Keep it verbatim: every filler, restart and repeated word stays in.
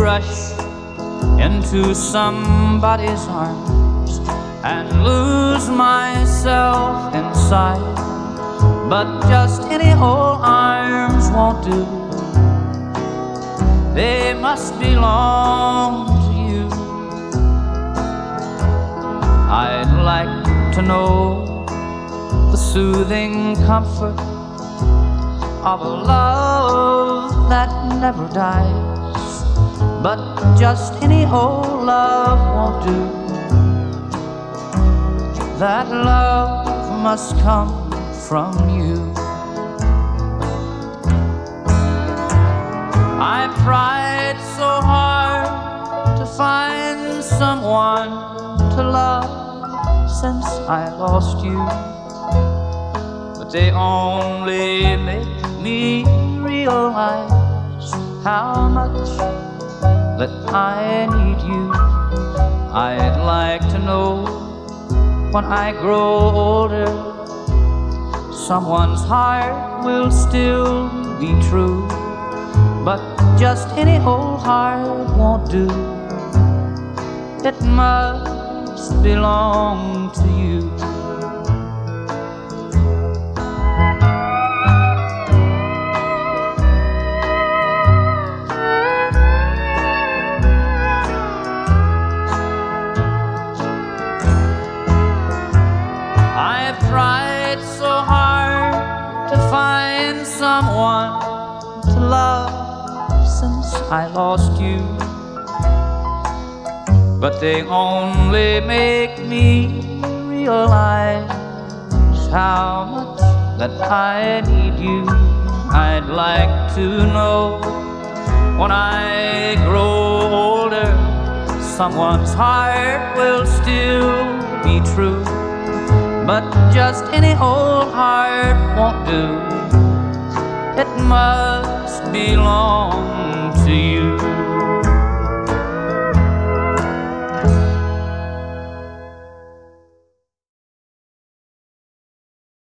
rush into somebody's arms and lose myself inside. But just any old arms won't do. They must belong to you. I'd like to know the soothing comfort of a love that never dies. But just any old love won't do. That love must come from you. I've tried so hard to find someone to love since I lost you, but they only make me realize how much that I need you. I'd like to know when I grow older, someone's heart will still be true. But just any old heart won't do. It must belong to you. I've tried so hard to find someone to love since I lost you, but they only make me realize how much that I need you. I'd like to know when I grow older, someone's heart will still be true. But just any old heart won't do. It must belong to you.